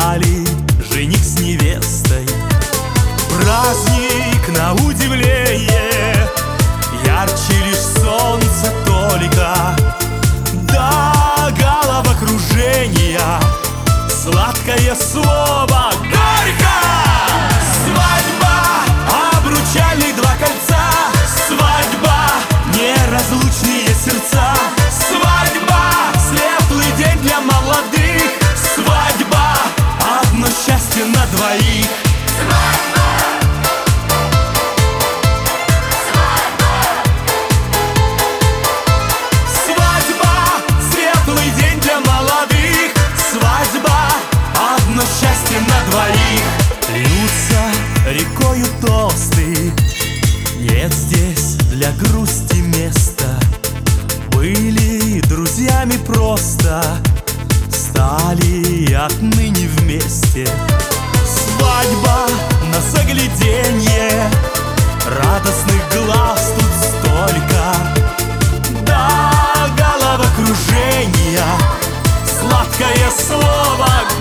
стали жених с невестой. Праздник на удивление, ярче лишь солнце только. До головокружения сладкое слово горько. Свадьба, обручальных два кольца. Свадьба, неразлучные сердца. Свадьба, светлый день для молодых. Свадьба, одно счастье на двоих. Счастье на двоих. Льются рекою тосты, нет здесь для грусти места. Были друзьями просто, стали отныне вместе. Свадьба на загляденье, радостных глаз тут столько. До головокружения сладкое слово